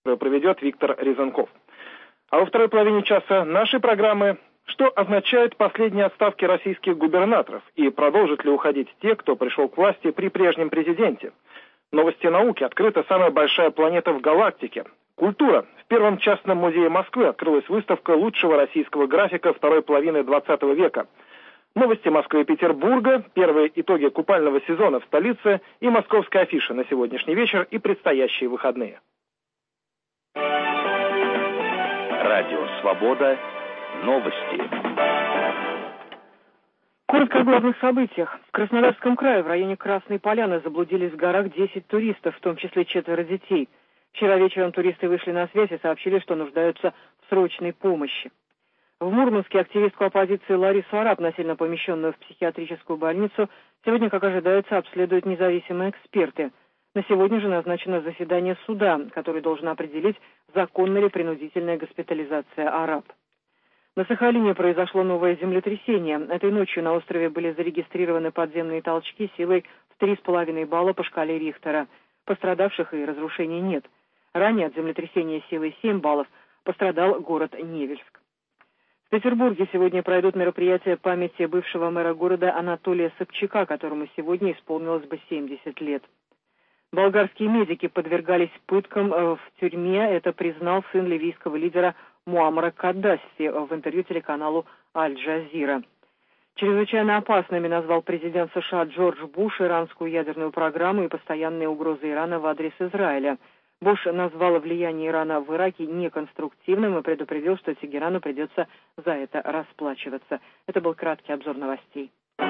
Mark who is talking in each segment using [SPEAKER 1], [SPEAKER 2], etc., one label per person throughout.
[SPEAKER 1] проведет Виктор Резанков. А во второй половине часа нашей программы, что означают последние отставки российских губернаторов и продолжат ли уходить те, кто пришел к власти при прежнем президенте. Новости науки. Открыта самая большая планета в галактике. Культура. В первом частном музее Москвы открылась выставка лучшего российского графика второй половины 20 века. Новости Москвы и Петербурга, первые итоги купального сезона в столице и московская афиша на сегодняшний вечер и предстоящие выходные.
[SPEAKER 2] Радио «Свобода». Новости.
[SPEAKER 3] Коротко о главных событиях. В Краснодарском крае в районе Красной Поляны заблудились в горах 10 туристов, в том числе 4 детей. Вчера вечером туристы вышли на связь и сообщили, что нуждаются в срочной помощи. В Мурманске активистку оппозиции Ларису Арап, насильно помещенную в психиатрическую больницу, сегодня, как ожидается, обследуют независимые эксперты. На сегодня же назначено заседание суда, который должен определить, законна ли принудительная госпитализация Арап. На Сахалине произошло новое землетрясение. Этой ночью на острове были зарегистрированы подземные толчки силой в 3,5 балла по шкале Рихтера. Пострадавших и разрушений нет. Ранее от землетрясения силой 7 баллов пострадал город Невельск. В Петербурге сегодня пройдут мероприятия памяти бывшего мэра города Анатолия Собчака, которому сегодня исполнилось бы 70 лет. Болгарские медики подвергались пыткам в тюрьме. Это признал сын ливийского лидера Муаммара Каддафи в интервью телеканалу Аль-Джазира. Чрезвычайно опасными назвал президент США Джордж Буш иранскую ядерную программу и постоянные угрозы Ирана в адрес Израиля. Буш назвал влияние Ирана в Ираке неконструктивным и предупредил, что Тегерану придется за это расплачиваться. Это был краткий обзор новостей.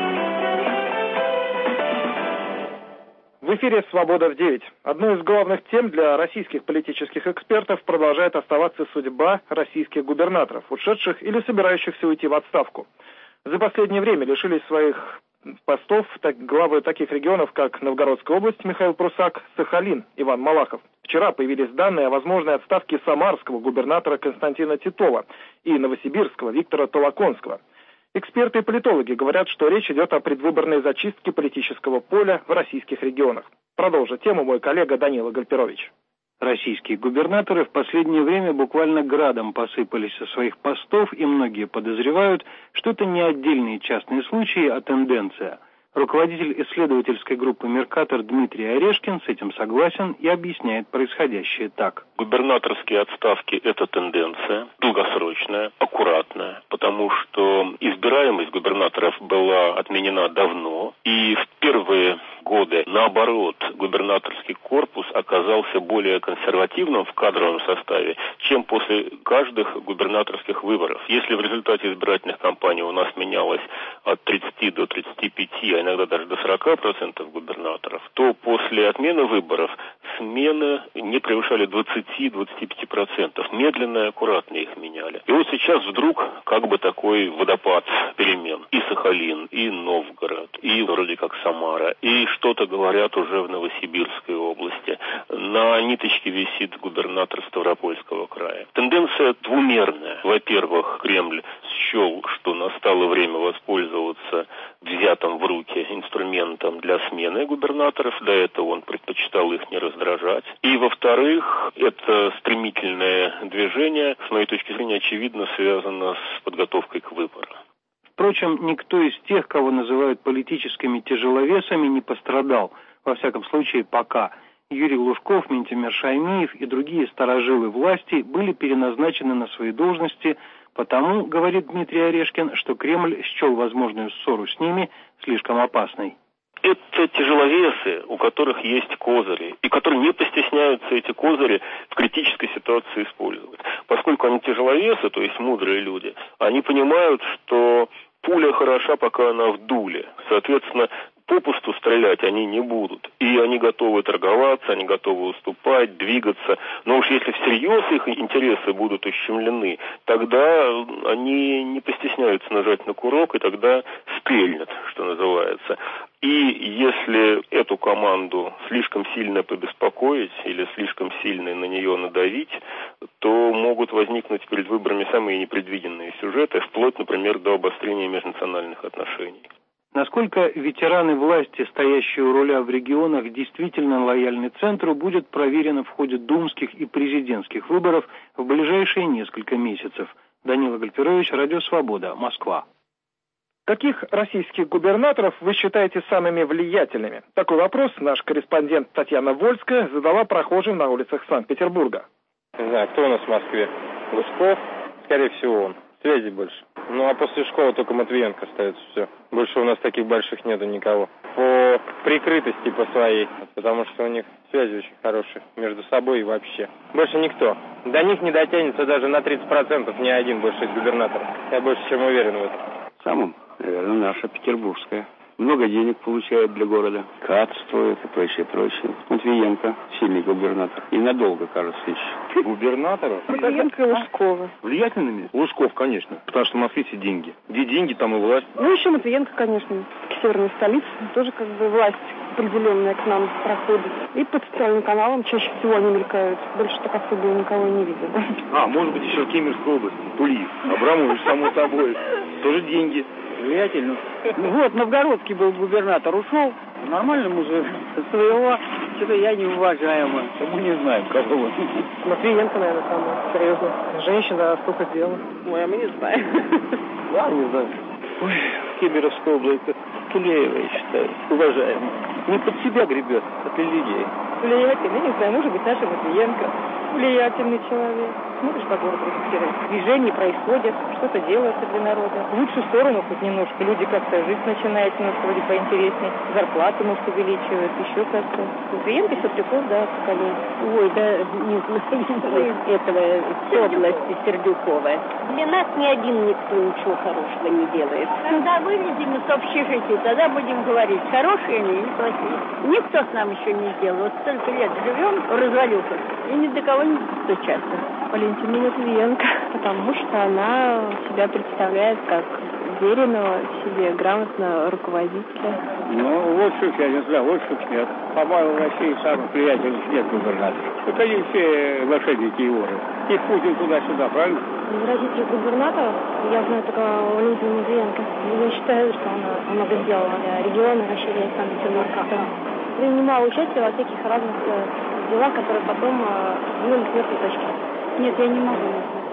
[SPEAKER 1] В эфире «Свобода в 9». Одной из главных тем для российских политических экспертов продолжает оставаться судьба российских губернаторов, ушедших или собирающихся уйти в отставку. За последнее время лишились своих постов главы таких регионов, как Новгородская область Михаил Прусак, Сахалин Иван Малахов. Вчера появились данные о возможной отставке самарского губернатора Константина Титова и новосибирского Виктора Толоконского. Эксперты и политологи говорят, что речь идет о предвыборной зачистке политического поля в российских регионах. Продолжит тему мой коллега Данила Гальперович.
[SPEAKER 4] Российские губернаторы в последнее время буквально градом посыпались со своих постов, и многие подозревают, что это не отдельные частные случаи, а тенденция. Руководитель исследовательской группы «Меркатор» Дмитрий Орешкин с этим согласен и объясняет происходящее так.
[SPEAKER 5] Губернаторские отставки – это тенденция, долгосрочная, аккуратная, потому что избираемость губернаторов была отменена давно, и в первые годы, наоборот, губернаторский корпус оказался более консервативным в кадровом составе, чем после каждых губернаторских выборов. Если в результате избирательных кампаний у нас менялось от 30 до 35, а иногда даже до 40% губернаторов, то после отмены выборов смены не превышали 20-25%. Медленно и аккуратно их меняли. И вот сейчас вдруг как бы такой водопад перемен. И Сахалин, и Новгород, и вроде как Самара, и что-то говорят уже в Новосибирской области. На ниточке висит губернатор Ставропольского края. Тенденция двумерная. Во-первых, Кремль счел, что настало время воспользоваться взятым в руки инструментом для смены губернаторов. До этого он предпочитал их не раздражать. И, во-вторых, это стремительное движение, с моей точки зрения, очевидно связано с подготовкой к выборам.
[SPEAKER 4] Впрочем, никто из тех, кого называют политическими тяжеловесами, не пострадал. Во всяком случае, пока. Юрий Лужков, Ментимир Шаймиев и другие старожилы власти были переназначены на свои должности, потому, говорит Дмитрий Орешкин, что Кремль счел возможную ссору с ними слишком опасной.
[SPEAKER 5] Это тяжеловесы, у которых есть козыри, и которые не постесняются эти козыри в критической ситуации использовать. Поскольку они тяжеловесы, то есть мудрые люди, они понимают, что пуля хороша, пока она в дуле. Соответственно, попусту стрелять они не будут. И они готовы торговаться, они готовы уступать, двигаться. Но уж если всерьез их интересы будут ущемлены, тогда они не постесняются нажать на курок, и тогда стрельнут, что называется. И если эту команду слишком сильно побеспокоить или слишком сильно на нее надавить, то могут возникнуть перед выборами самые непредвиденные сюжеты, вплоть, например, до обострения межнациональных отношений.
[SPEAKER 4] Насколько ветераны власти, стоящие у руля в регионах, действительно лояльны центру, будет проверено в ходе думских и президентских выборов в ближайшие несколько месяцев. Данила Гальперович, Радио Свобода, Москва.
[SPEAKER 1] Каких российских губернаторов вы считаете самыми влиятельными? Такой вопрос наш корреспондент Татьяна Вольская задала прохожим на улицах Санкт-Петербурга.
[SPEAKER 6] Не знаю, кто у нас в Москве? Лужков? Скорее всего он. Связи больше. Ну а после Школа только Матвиенко остается, все. Больше у нас таких больших нету никого. По прикрытости по своей, потому что у них связи очень хорошие между собой и вообще. Больше никто. До них не дотянется даже на 30% ни один больше из губернаторов. Я больше чем уверен в этом.
[SPEAKER 7] Самым, наверное, наша петербургская. Много денег получает для города. КАТ строит и прочее, прочее. Матвиенко, сильный губернатор. И надолго, кажется, еще.
[SPEAKER 6] Губернаторов?
[SPEAKER 3] Матвиенко и Лужкова.
[SPEAKER 6] Влиятельными? Лужков, конечно. Потому что в Москве все деньги. Где деньги, там и власть.
[SPEAKER 3] Ну, еще Матвиенко, конечно. К северной столице тоже как бы власть определенная к нам проходит. И по социальным каналам чаще всего они мелькают. Больше так особо никого не видел.
[SPEAKER 6] Может быть, еще в Кемеровской области. Тулиев. Абрамович, само собой. Тоже деньги.
[SPEAKER 7] Влиятельно. Вот, Новгородский был губернатор, ушел. Нормально мужик. Своего что-то я не уважаемо. Мы не знаем, кого он.
[SPEAKER 3] Матвиенко, наверное, самое серьезно. Женщина, столько дел.
[SPEAKER 7] Ой, а мы не знаем. Я не знаю. Ой, Кемеровская область, Тулеева, я считаю, уважаемо. Не под себя гребет, а для людей.
[SPEAKER 3] Влиятельный, не знаю, может быть, наша Матвиенко. Влиятельный человек. Смотришь, по городу движения происходят, что-то делается для народа. В лучшую сторону хоть немножко. Люди как-то жить начинают немножко вроде поинтереснее. Зарплаты, может, увеличивают, еще как-то. Матвиенко Сердюков, да, поколение.
[SPEAKER 8] Ой, да, не знаю этого подлости Сердюкова. Для нас ни один никто ничего хорошего не делает. Когда вылезем из общежития, тогда будем говорить, хорошие они или плохие. Никто с нам еще не сделал. Вот столько лет живем в развалюхах, и ни до кого не достучаться.
[SPEAKER 3] Валентина Матвиенко, потому что она себя представляет как уверенного в себе, грамотного руководителя.
[SPEAKER 7] Ну, лучших я не знаю, лучших нет. По-моему, в России самых влиятельных нет губернаторов. Вот они все мошенники и воры. Их Путин туда-сюда, правильно?
[SPEAKER 9] Из родителей губернаторов я знаю только Валентину Матвиенко. Я считаю, что она много сделала для региона, расширения Санкт-Петербурга. Принимала участие во всяких разных делах, которые потом вели к мертвой точке. Нет, я не могу.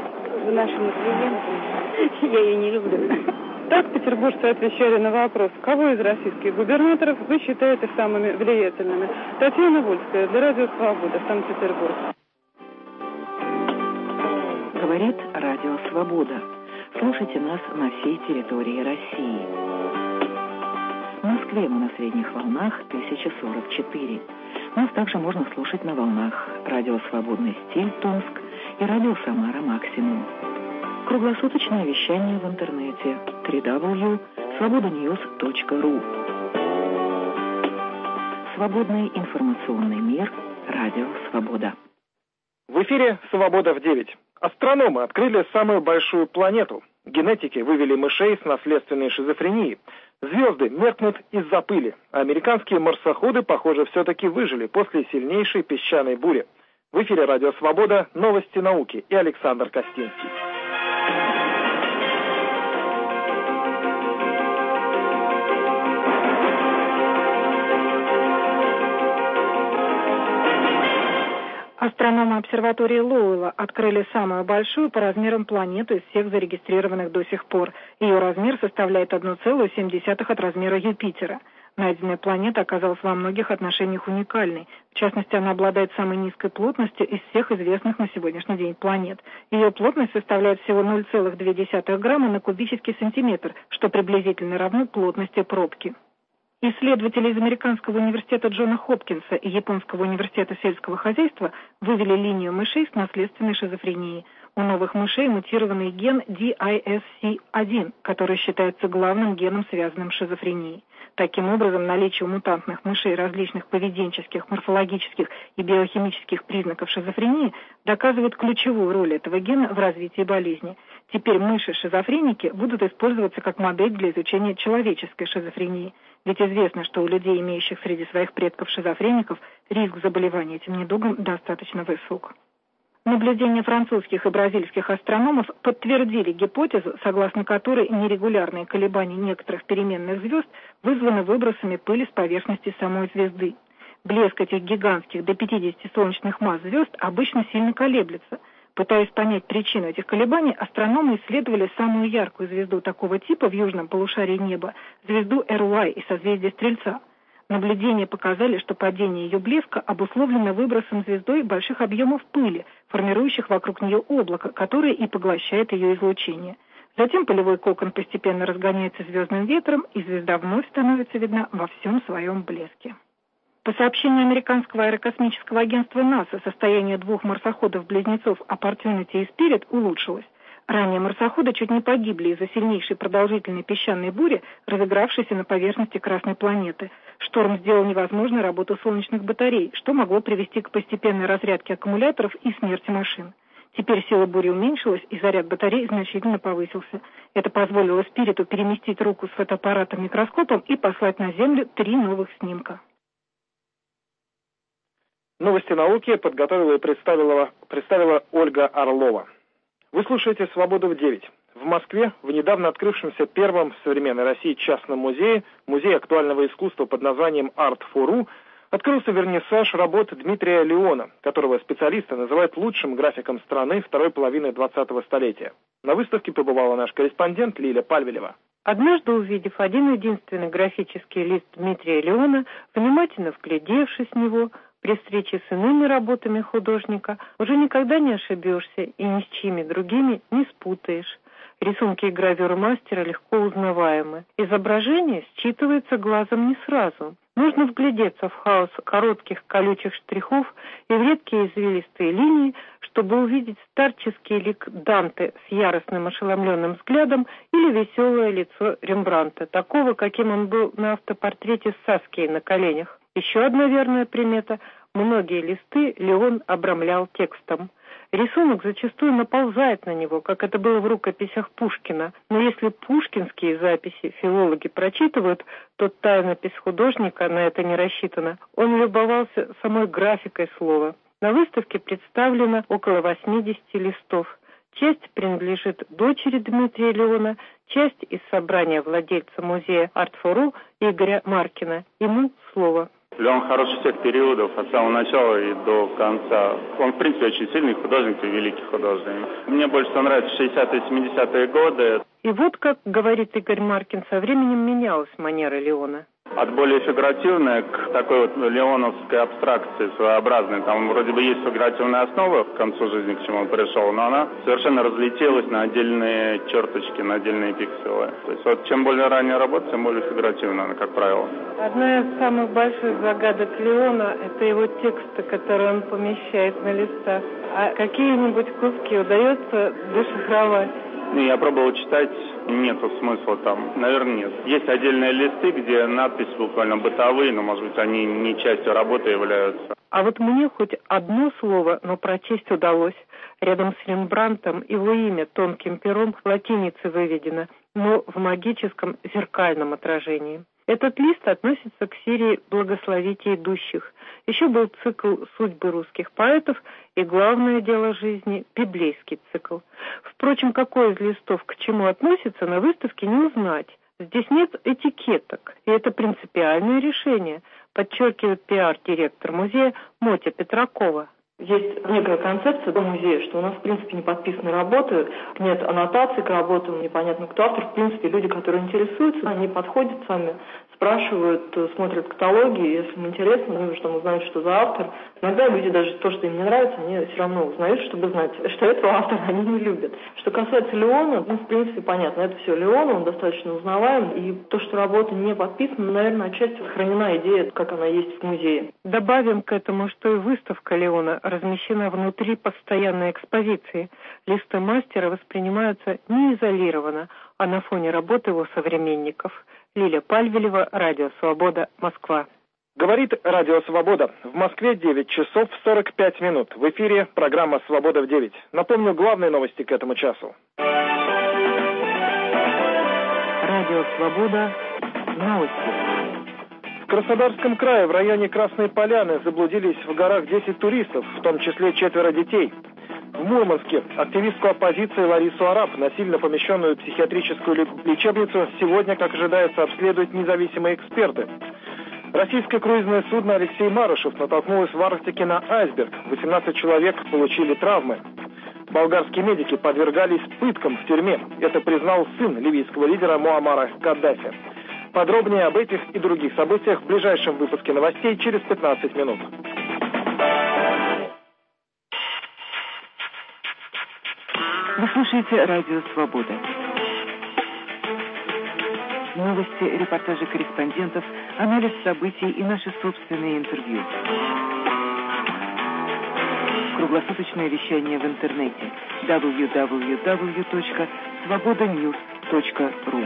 [SPEAKER 9] В нашем Матвиенко. Я ее не люблю.
[SPEAKER 3] Так петербуржцы отвечали на вопрос, кого из российских губернаторов вы считаете самыми влиятельными. Татьяна Вольская, для Радио Свобода, Санкт-Петербург.
[SPEAKER 10] Говорит Радио Свобода. Слушайте нас на всей территории России. В Москве мы на средних волнах 1044. Нас также можно слушать на волнах Радио Свободный стиль Томск и Радио Самара Максимум. Круглосуточное вещание в интернете www.svobodanews.ru. Свободный информационный мир. Радио Свобода.
[SPEAKER 1] В эфире «Свобода в 9». Астрономы открыли самую большую планету. Генетики вывели мышей с наследственной шизофренией. Звезды меркнут из-за пыли, а американские марсоходы, похоже, все-таки выжили после сильнейшей песчаной бури. В эфире «Радио Свобода», новости науки и Александр Костинский.
[SPEAKER 11] Астрономы обсерватории Лоуэлла открыли самую большую по размерам планету из всех зарегистрированных до сих пор. Ее размер составляет 1,7 от размера Юпитера. Найденная планета оказалась во многих отношениях уникальной. В частности, она обладает самой низкой плотностью из всех известных на сегодняшний день планет. Ее плотность составляет всего 0,2 грамма на кубический сантиметр, что приблизительно равно плотности пробки. Исследователи из Американского университета Джона Хопкинса и Японского университета сельского хозяйства вывели линию мышей с наследственной шизофренией. У новых мышей мутированный ген DISC1, который считается главным геном, связанным с шизофренией. Таким образом, наличие у мутантных мышей различных поведенческих, морфологических и биохимических признаков шизофрении доказывает ключевую роль этого гена в развитии болезни. Теперь мыши-шизофреники будут использоваться как модель для изучения человеческой шизофрении. Ведь известно, что у людей, имеющих среди своих предков шизофреников, риск заболевания этим недугом достаточно высок. Наблюдения французских и бразильских астрономов подтвердили гипотезу, согласно которой нерегулярные колебания некоторых переменных звезд вызваны выбросами пыли с поверхности самой звезды. Блеск этих гигантских до 50 солнечных масс звезд обычно сильно колеблется. Пытаясь понять причину этих колебаний, астрономы исследовали самую яркую звезду такого типа в южном полушарии неба, звезду Эруай из созвездия Стрельца. Наблюдения показали, что падение ее блеска обусловлено выбросом звездой больших объемов пыли, формирующих вокруг нее облако, которое и поглощает ее излучение. Затем пылевой кокон постепенно разгоняется звездным ветром, и звезда вновь становится видна во всем своем блеске. По сообщению американского аэрокосмического агентства НАСА, состояние двух марсоходов-близнецов Opportunity и Spirit улучшилось. Ранее марсоходы чуть не погибли из-за сильнейшей продолжительной песчаной бури, разыгравшейся на поверхности Красной планеты. Шторм сделал невозможной работу солнечных батарей, что могло привести к постепенной разрядке аккумуляторов и смерти машин. Теперь сила бури уменьшилась, и заряд батарей значительно повысился. Это позволило Спириту переместить руку с фотоаппаратом-микроскопом и послать на Землю 3 новых снимка.
[SPEAKER 1] Новости науки подготовила и представила Ольга Орлова. Вы слушаете «Свободу в 9». В Москве, в недавно открывшемся первом в современной России частном музее, музей актуального искусства под названием «Art4U», открылся вернисаж работ Дмитрия Леона, которого специалисты называют лучшим графиком страны второй половины 20-го столетия. На выставке побывала наш корреспондент Лиля Пальвелева.
[SPEAKER 12] Однажды, увидев один единственный графический лист Дмитрия Леона, внимательно вглядевшись в него, при встрече с иными работами художника уже никогда не ошибешься и ни с чьими другими не спутаешь. Рисунки и гравюры мастера легко узнаваемы. Изображение считывается глазом не сразу. Нужно вглядеться в хаос коротких колючих штрихов и в редкие извилистые линии, чтобы увидеть старческий лик Данте с яростным ошеломленным взглядом или веселое лицо Рембрандта, такого, каким он был на автопортрете с Саскией на коленях. Еще одна верная примета – многие листы Леон обрамлял текстом. Рисунок зачастую наползает на него, как это было в рукописях Пушкина. Но если пушкинские записи филологи прочитывают, то тайнопись художника на это не рассчитана. Он любовался самой графикой слова. На выставке представлено около 80 листов. Часть принадлежит дочери Дмитрия Леона, часть из собрания владельца музея Art4U Игоря Маркина. Ему слово.
[SPEAKER 13] Леон хороший всех периодов, от самого начала и до конца. Он, в принципе, очень сильный художник и великий художник. Мне больше всего нравятся 60-е и 70-е годы.
[SPEAKER 12] И вот, как говорит Игорь Маркин, со временем менялась манера Леона.
[SPEAKER 13] От более фигуративной к такой вот леоновской абстракции своеобразной. Там вроде бы есть фигуративная основа к концу жизни, к чему он пришел, но она совершенно разлетелась на отдельные черточки, на отдельные пикселы. То есть вот чем более ранняя работа, тем более фигуративная она, как правило.
[SPEAKER 12] Одна из самых больших загадок Леона – это его тексты, которые он помещает на листах. А какие-нибудь куски удается дешифровать?
[SPEAKER 13] Я пробовал читать, нету смысла там. Наверное, нет. Есть отдельные листы, где надписи буквально бытовые, но, может быть, они не частью работы являются.
[SPEAKER 12] А вот мне хоть одно слово, но прочесть удалось. Рядом с Рембрандтом его имя тонким пером латиницей выведено, но в магическом зеркальном отражении. Этот лист относится к серии «Благословите идущих». Еще был цикл «Судьбы русских поэтов» и «Главное дело жизни» – библейский цикл. Впрочем, какой из листов к чему относится, на выставке не узнать. Здесь нет этикеток, и это принципиальное решение, подчеркивает пиар-директор музея Мотя Петракова.
[SPEAKER 14] Есть некая концепция до музея, что у нас, в принципе, не подписаны работы, нет аннотаций к работам, непонятно, кто автор. В принципе, люди, которые интересуются, они подходят сами, спрашивают, смотрят каталоги, если им интересно, нужно, чтобы узнать, что за автор. Иногда люди даже то, что им не нравится, они все равно узнают, чтобы знать, что этого автора они не любят. Что касается Леона, в принципе, понятно, это все Леон, он достаточно узнаваем, и то, что работа не подписана, наверное, отчасти сохранена идея, как она есть в музее.
[SPEAKER 12] Добавим к этому, что и выставка Леона размещена внутри постоянной экспозиции. Листы мастера воспринимаются не изолированно, а на фоне работы его современников. Лиля Пальвелева, Радио Свобода, Москва.
[SPEAKER 1] Говорит Радио Свобода. В Москве 9 часов 45 минут. В эфире программа «Свобода в 9». Напомню главные новости к этому часу.
[SPEAKER 10] Радио Свобода. Новости.
[SPEAKER 1] В Краснодарском крае в районе Красной Поляны заблудились в горах 10 туристов, в том числе 4 детей. В Мурманске активистку оппозиции Ларису Араб, насильно помещенную в психиатрическую лечебницу, сегодня, как ожидается, обследуют независимые эксперты. Российское круизное судно «Алексей Марушев» натолкнулось в Арктике на айсберг. 18 человек получили травмы. Болгарские медики подвергались пыткам в тюрьме. Это признал сын ливийского лидера Муаммара Каддафи. Подробнее об этих и других событиях в ближайшем выпуске новостей через 15 минут.
[SPEAKER 10] Вы слушаете «Радио Свобода». Новости, репортажи корреспондентов, анализ событий и наши собственные интервью. Круглосуточное вещание в интернете www.svobodanews.ru.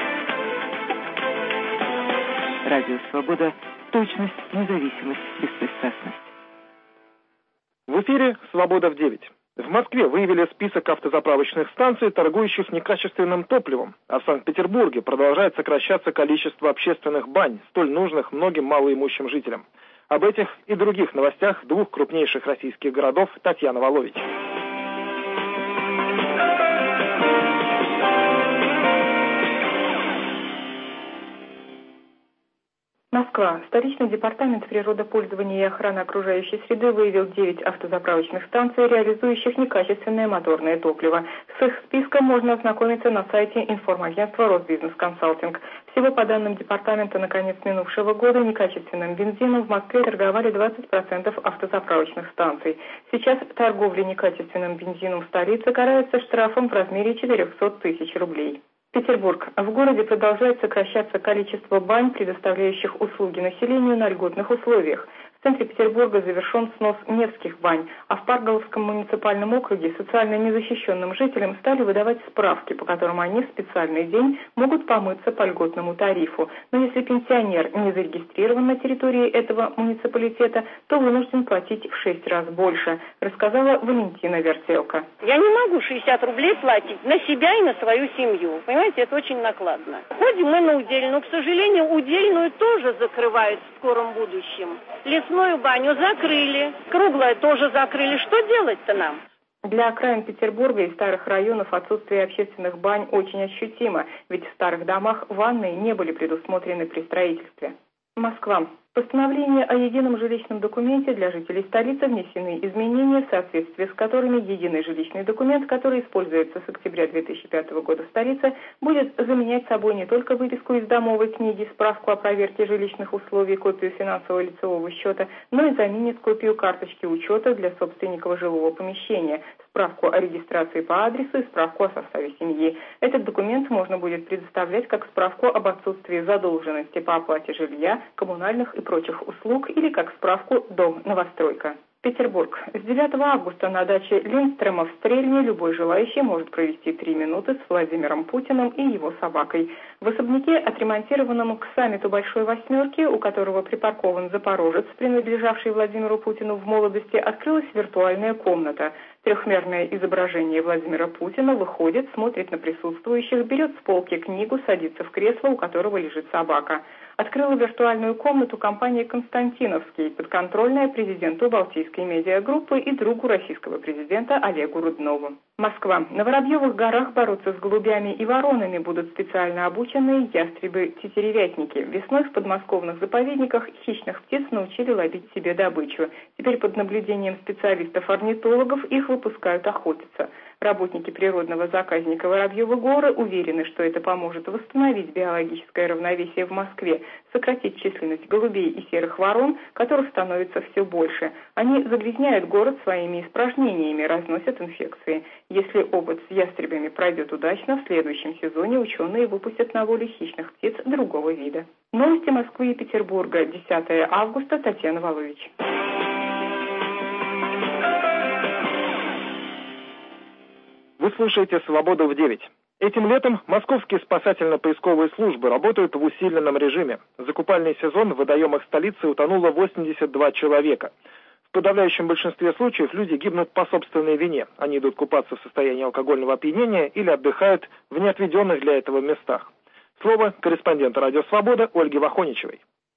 [SPEAKER 10] Радио Свобода. Точность, независимость, беспристрастность.
[SPEAKER 1] В эфире «Свобода в 9». В Москве выявили список автозаправочных станций, торгующих некачественным топливом, а в Санкт-Петербурге продолжает сокращаться количество общественных бань, столь нужных многим малоимущим жителям. Об этих и других новостях двух крупнейших российских городов Татьяна Волович.
[SPEAKER 15] Москва. Столичный департамент природопользования и охраны окружающей среды выявил 9 автозаправочных станций, реализующих некачественное моторное топливо. С их списком можно ознакомиться на сайте информагентства «Росбизнес-консалтинг». Всего, по данным департамента, на конец минувшего года некачественным бензином в Москве торговали 20% автозаправочных станций. Сейчас торговля некачественным бензином в столице карается штрафом в размере 400 тысяч рублей. Петербург. В городе продолжает сокращаться количество бань, предоставляющих услуги населению на льготных условиях. В центре Петербурга завершен снос Невских бань, а в Парголовском муниципальном округе социально незащищенным жителям стали выдавать справки, по которым они в специальный день могут помыться по льготному тарифу. Но если пенсионер не зарегистрирован на территории этого муниципалитета, то вынужден платить в 6 раз больше, рассказала Валентина Вертелка.
[SPEAKER 8] Я не могу 60 рублей платить на себя и на свою семью. Понимаете, это очень накладно. Ходим мы на удельную. К сожалению, удельную тоже закрывают в скором будущем. Лесную баню закрыли, круглое тоже закрыли. Что делать-то нам?
[SPEAKER 15] Для окраин Петербурга и старых районов отсутствие общественных бань очень ощутимо, ведь в старых домах ванны не были предусмотрены при строительстве. Москва. Постановление о едином жилищном документе для жителей столицы внесены изменения, в соответствии с которыми единый жилищный документ, который используется с октября 2005 года в столице, будет заменять собой не только выписку из домовой книги, справку о проверке жилищных условий, копию финансового лицевого счета, но и заменит копию карточки учета для собственников жилого помещения, справку о регистрации по адресу и справку о составе семьи. Этот документ можно будет предоставлять как справку об отсутствии задолженности по оплате жилья, коммунальных и прочих услуг или как справку «Дом-новостройка». Петербург. С 9 августа на даче Линдстрома в Стрельне любой желающий может провести 3 минуты с Владимиром Путиным и его собакой. В особняке, отремонтированном к саммиту Большой Восьмерки, у которого припаркован запорожец, принадлежавший Владимиру Путину в молодости, открылась виртуальная комната. Трехмерное изображение Владимира Путина выходит, смотрит на присутствующих, берет с полки книгу, садится в кресло, у которого лежит собака. Открыла виртуальную комнату компания «Константиновский», подконтрольная президенту Балтийской медиагруппы и другу российского президента Олегу Руднову. Москва. На Воробьевых горах бороться с голубями и воронами будут специально обученные ястребы-тетеревятники. Весной в подмосковных заповедниках хищных птиц научили ловить себе добычу. Теперь под наблюдением специалистов-орнитологов их выпускают охотиться. Работники природного заказника Воробьевы горы уверены, что это поможет восстановить биологическое равновесие в Москве, сократить численность голубей и серых ворон, которых становится все больше. Они загрязняют город своими испражнениями, разносят инфекции. Если опыт с ястребами пройдет удачно, в следующем сезоне ученые выпустят на волю хищных птиц другого вида. Новости Москвы и Петербурга. 10 августа. Татьяна Волович.
[SPEAKER 1] Вы слушаете «Свободу в 9». Этим летом московские спасательно-поисковые службы работают в усиленном режиме. За купальный сезон в водоемах столицы утонуло 82 человека. В подавляющем большинстве случаев люди гибнут по собственной вине. Они идут купаться в состоянии алкогольного опьянения или отдыхают в неотведенных для этого местах. Слово корреспондента «Радио Свобода» Ольги Вахоничевой.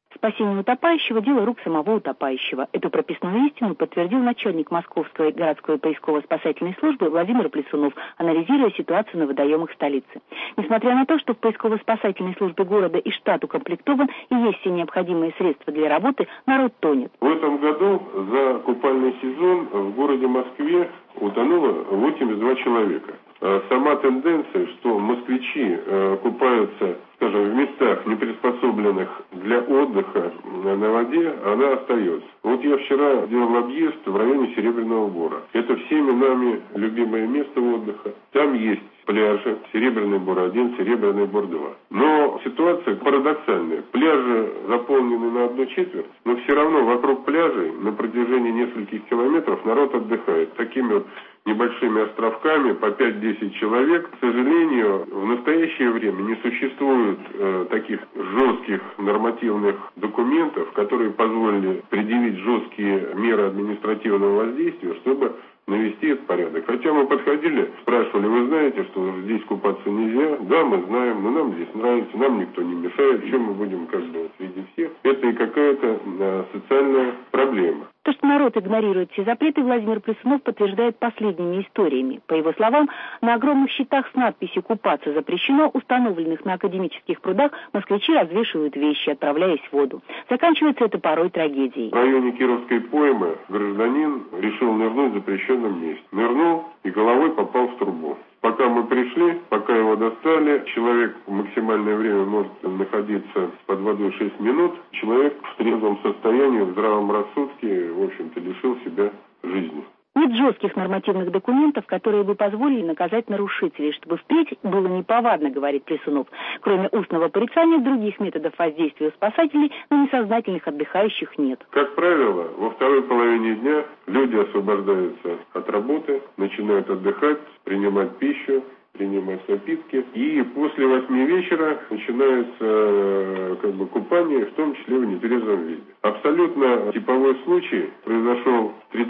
[SPEAKER 16] Спасение утопающего – дело рук самого утопающего. Эту прописную истину подтвердил начальник Московской городской поисково-спасательной службы Владимир Плесунов, анализируя ситуацию на водоемах столицы. Несмотря на то, что в поисково-спасательной службе города и штат укомплектован и есть все необходимые средства для работы, народ тонет.
[SPEAKER 17] В этом году за купальный сезон в городе Москве утонуло 82 человека. Сама тенденция, что москвичи купаются, скажем, в местах, не приспособленных для отдыха на воде, она остается. Вот я вчера делал объезд в районе Серебряного Бора. Это всеми нами любимое место отдыха. Там есть пляжи, Серебряный Бор-1, Серебряный Бор-2. Но ситуация парадоксальная. Пляжи заполнены на 1/4, но все равно вокруг пляжей на протяжении нескольких километров народ отдыхает. Такими вот небольшими островками по 5-10 человек. К сожалению, в настоящее время не существует таких жестких нормативных документов, которые позволили предъявить жесткие меры административного воздействия, чтобы навести этот порядок. Хотя мы подходили, спрашивали: вы знаете, что здесь купаться нельзя? Да, мы знаем, но нам здесь нравится, нам никто не мешает, чем мы будем среди всех? Это и какая-то социальная проблема.
[SPEAKER 16] То, что народ игнорирует все запреты, Владимир Плесунов подтверждает последними историями. По его словам, на огромных щитах с надписью «Купаться запрещено», установленных на академических прудах, москвичи развешивают вещи, отправляясь в воду. Заканчивается это порой трагедией.
[SPEAKER 17] В районе Кировской поймы гражданин решил нырнуть в запрещенном месте. Нырнул и головой попал в трубу. Пока мы пришли, пока его достали, человек максимальное время может находиться под водой 6 минут. Человек в трезвом состоянии, в здравом рассудке, в общем-то, лишил себя жизни.
[SPEAKER 16] Нет жестких нормативных документов, которые бы позволили наказать нарушителей, чтобы впредь было неповадно, говорит Плесунов. Кроме устного порицания, других методов воздействия у спасателей на несознательных отдыхающих нет.
[SPEAKER 17] Как правило, во второй половине дня люди освобождаются от работы, начинают отдыхать, принимать пищу, принимать напитки. И после 8 вечера начинается купание, в том числе в нетрезвом виде. Абсолютно типовой случай произошел 30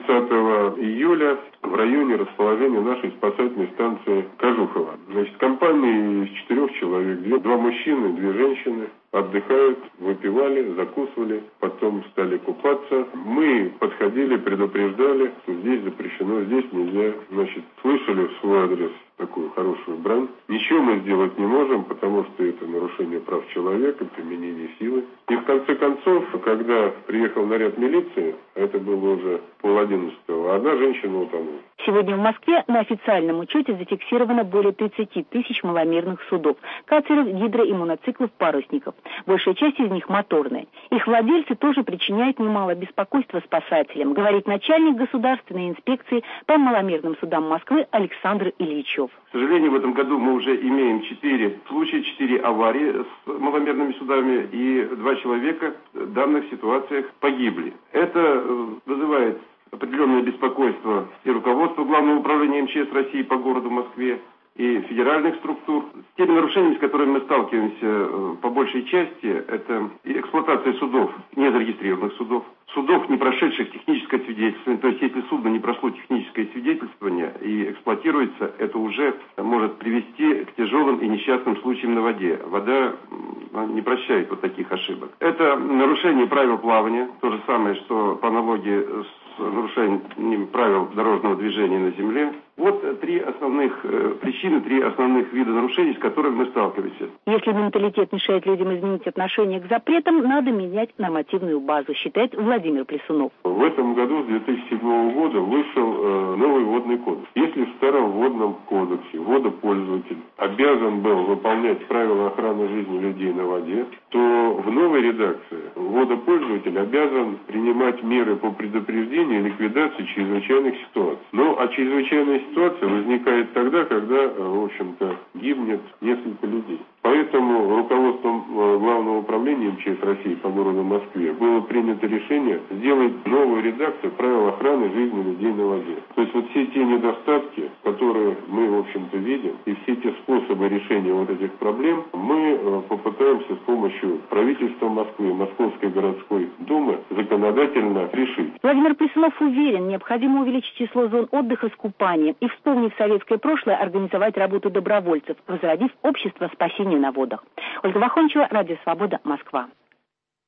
[SPEAKER 17] июля в районе расположения нашей спасательной станции Кожухова. Значит, компания из 4 человек, 2 мужчины, 2 женщины, отдыхают, выпивали, закусывали, потом стали купаться. Мы подходили, предупреждали, что здесь запрещено, здесь нельзя. Значит, слышали в свой адрес такую хорошую брань. Ничего мы сделать не можем, потому что это нарушение прав человека, применение силы. И в конце концов, когда приехал наряд милиции, это было уже 10:30, одна женщина утонула.
[SPEAKER 16] Сегодня в Москве на официальном учете зафиксировано более 30 тысяч маломерных судов, катеров, гидро- и моноциклов-парусников. Большая часть из них моторные. Их владельцы тоже причиняют немало беспокойства спасателям, говорит начальник государственной инспекции по маломерным судам Москвы Александр Ильичев.
[SPEAKER 18] К сожалению, в этом году мы уже имеем 4 случая, 4 аварии с маломерными судами, и 2 человека в данных ситуациях погибли. Это вызывает определенное беспокойство и руководства Главного управления МЧС России по городу Москве, и федеральных структур. С теми нарушениями, с которыми мы сталкиваемся по большей части, это и эксплуатация судов, незарегистрированных судов, судов, не прошедших техническое свидетельствование. То есть, если судно не прошло техническое свидетельствование и эксплуатируется, это уже может привести к тяжелым и несчастным случаям на воде. Вода не прощает вот таких ошибок. Это нарушение правил плавания, то же самое, что по аналогии с нарушением правил дорожного движения на земле. Вот 3 основных причины, 3 основных вида нарушений, с которыми мы сталкиваемся.
[SPEAKER 16] Если менталитет мешает людям изменить отношение к запретам, надо менять нормативную базу, считает Владимир Плесунов.
[SPEAKER 17] В этом году, с 2007 года, вышел новый водный кодекс. Если в старом водном кодексе водопользователь обязан был выполнять правила охраны жизни людей на воде, то в новой редакции водопользователь обязан принимать меры по предупреждению и ликвидации чрезвычайных ситуаций. А чрезвычайная ситуация возникает тогда, когда, в общем-то, гибнет несколько людей. Поэтому руководством Главного управления МЧС России по городу Москве было принято решение сделать новую редакцию правил охраны жизни людей на воде. То есть вот все те недостатки, которые мы, в общем-то, видим, и все те способы решения вот этих проблем, мы попытаемся с помощью правительства Москвы, Московской городской думы законодательно решить.
[SPEAKER 16] Владимир Плесунов уверен, необходимо увеличить число зон отдыха с купанием и, вспомнив советское прошлое, организовать работу добровольцев, возродив общество спасения на водах. Ольга Вахончева, Радио Свобода, Москва.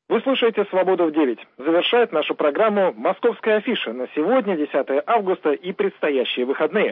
[SPEAKER 1] Вы слушаете «Свободу в 9». Завершает нашу программу «Московская афиша» на сегодня, 10 августа и предстоящие выходные.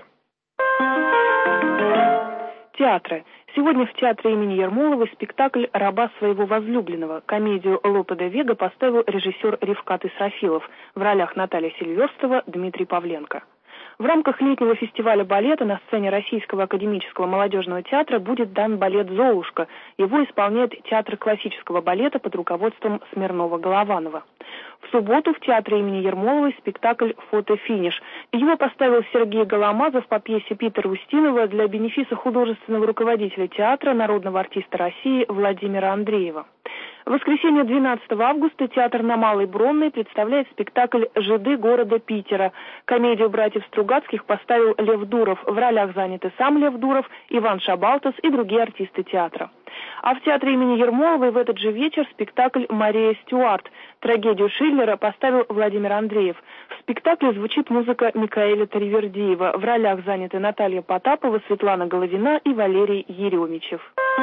[SPEAKER 19] Театры. Сегодня в театре имени Ермоловой спектакль «Раба своего возлюбленного». Комедию Лопе де Вега поставил режиссер Рифкат Исрафилов. В ролях Наталья Сильверстова, Дмитрий Павленко. В рамках летнего фестиваля балета на сцене Российского академического молодежного театра будет дан балет «Золушка». Его исполняет театр классического балета под руководством Смирнова-Голованова. В субботу в театре имени Ермоловой спектакль «Фото-финиш». Его поставил Сергей Голомазов по пьесе Питера Устинова для бенефиса художественного руководителя театра, народного артиста России Владимира Андреева. В воскресенье 12 августа театр на Малой Бронной представляет спектакль «Жиды города Питера». Комедию братьев Стругацких поставил Лев Дуров. В ролях заняты сам Лев Дуров, Иван Шабалтас и другие артисты театра. А в театре имени Ермоловой в этот же вечер спектакль «Мария Стюарт». Трагедию Шиллера поставил Владимир Андреев. В спектакле звучит музыка Микаэля Таривердиева. В ролях заняты Наталья Потапова, Светлана Головина и Валерий Еремичев.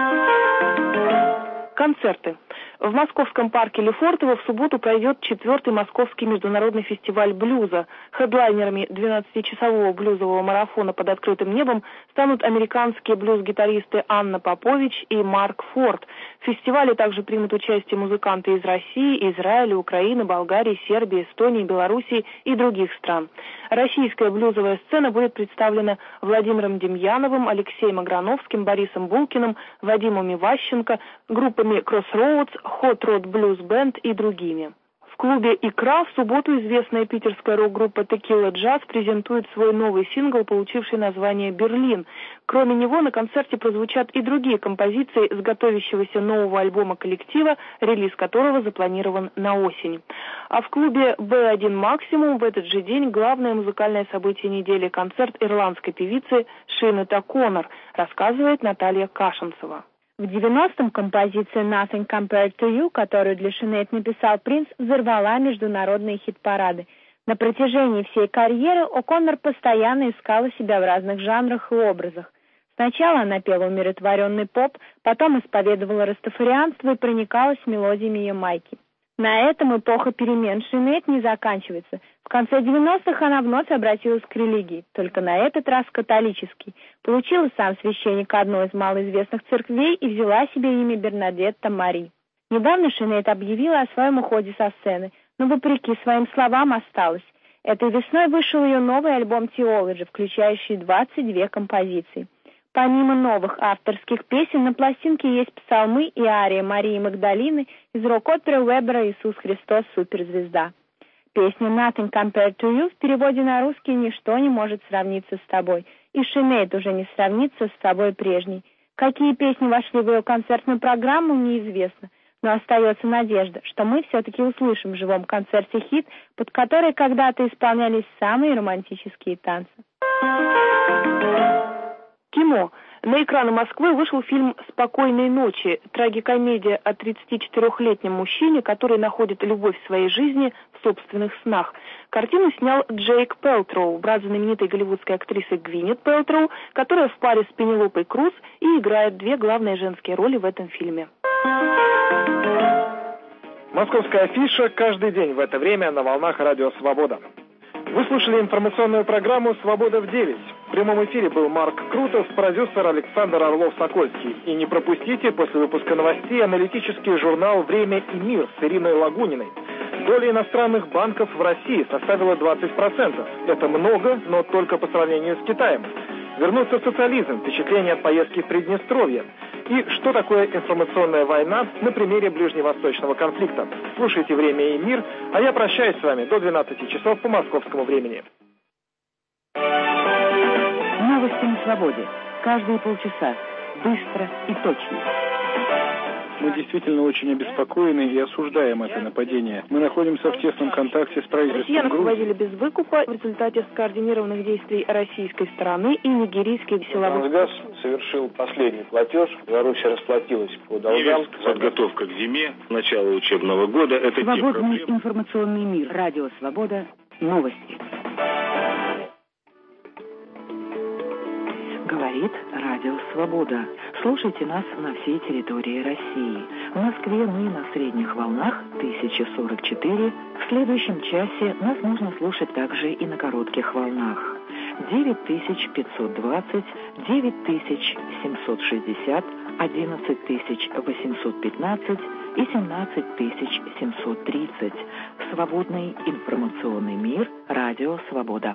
[SPEAKER 19] Концерты. В Московском парке Лефортово в субботу пройдет 4-й Московский международный фестиваль блюза. Хедлайнерами 12-часового блюзового марафона под открытым небом станут американские блюз-гитаристы Анна Попович и Марк Форд. В фестивале также примут участие музыканты из России, Израиля, Украины, Болгарии, Сербии, Эстонии, Белоруссии и других стран. Российская блюзовая сцена будет представлена Владимиром Демьяновым, Алексеем Аграновским, Борисом Булкиным, Вадимом Иващенко, группами Crossroads, Hot Rod Blues Band и другими. В клубе «Икра» в субботу известная питерская рок-группа Tequila Jazz презентует свой новый сингл, получивший название «Берлин». Кроме него на концерте прозвучат и другие композиции с готовящегося нового альбома коллектива, релиз которого запланирован на осень. А в клубе «B1 Максимум» в этот же день главное музыкальное событие недели — концерт ирландской певицы Шинета Коннор, рассказывает Наталья Кашинцева.
[SPEAKER 9] В 90-м композиция «Nothing Compared to You», которую для Шинет написал Принц, взорвала международные хит-парады. На протяжении всей карьеры О'Коннор постоянно искала себя в разных жанрах и образах. Сначала она пела умиротворенный поп, потом исповедовала растафарианство и проникалась мелодиями Ямайки. На этом эпоха перемен Шинет не заканчивается. В конце 90-х она вновь обратилась к религии, только на этот раз католический. Получила сам священник одной из малоизвестных церквей и взяла себе имя Бернадетта Мари. Недавно Шинет объявила о своем уходе со сцены, но вопреки своим словам осталась. Этой весной вышел ее новый альбом «Theology», включающий 22 композиции. Помимо новых авторских песен, на пластинке есть псалмы и арии Марии Магдалины из рок-оперы Уэбера «Иисус Христос. Суперзвезда». Песня «Nothing Compared to You» в переводе на русский «Ничто не может сравниться с тобой», и Шинет уже не сравнится с собой прежней. Какие песни вошли в ее концертную программу, неизвестно, но остается надежда, что мы все-таки услышим в живом концерте хит, под который когда-то исполнялись самые романтические танцы.
[SPEAKER 19] Кино. На экраны Москвы вышел фильм «Спокойной ночи», трагикомедия о 34-летнем мужчине, который находит любовь в своей жизни в собственных снах. Картину снял Джейк Пелтроу, брат знаменитой голливудской актрисы Гвинет Пелтроу, которая в паре с Пенелопой Круз и играет две главные женские роли в этом фильме.
[SPEAKER 1] Московская афиша каждый день в это время на волнах радио «Свобода». Вы слушали информационную программу «Свобода в 9». В прямом эфире был Марк Крутов, продюсер Александр Орлов-Сокольский. И не пропустите после выпуска новостей аналитический журнал «Время и мир» с Ириной Лагуниной. Доля иностранных банков в России составила 20%. Это много, но только по сравнению с Китаем. Вернуться в социализм, впечатление от поездки в Приднестровье. И что такое информационная война на примере ближневосточного конфликта. Слушайте «Время и мир», а я прощаюсь с вами до 12 часов по московскому времени.
[SPEAKER 10] Новости на свободе. Каждые полчаса. Быстро и точно.
[SPEAKER 20] Мы действительно очень обеспокоены и осуждаем это нападение. Мы находимся в тесном контакте с правительством
[SPEAKER 19] Россиян освободили без выкупа в результате скоординированных действий российской стороны и нигерийских силовых...
[SPEAKER 21] «Трансгаз» совершил последний платеж. Беларусь расплатилась по долгам.
[SPEAKER 5] Подготовка к зиме, начало учебного года. Это
[SPEAKER 10] Свободный информационный мир. Радио «Свобода». Новости. Говорит радио. Радио Свобода. Слушайте нас на всей территории России. В Москве мы на средних волнах 1044. В следующем часе нас можно слушать также и на коротких волнах. 9520, 9760, 11815 и 17730. Свободный информационный мир. Радио Свобода.